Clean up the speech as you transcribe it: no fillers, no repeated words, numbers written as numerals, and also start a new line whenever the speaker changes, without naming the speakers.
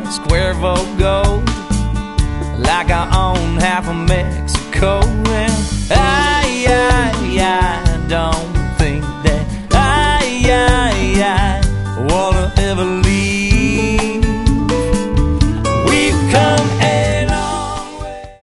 Cuervo gold, like I own half of Mexico. And I don't think